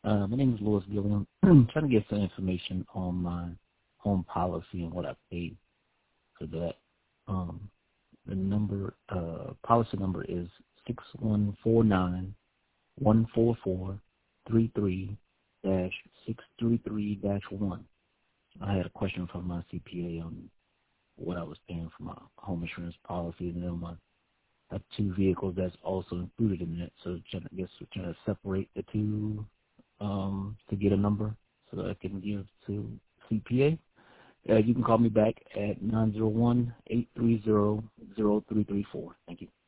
My name is Louis Gilliam. I'm trying to get some information on my home policy and what I paid for that. The policy number is 6149-144-33-633-1. I had a question from my CPA on what I was paying for my home insurance policy, and then I have two vehicles that's also included in that. So I guess we're trying to separate the two to get a number so that I can give to CPA. You can call me back at 901-830-0334. Thank you.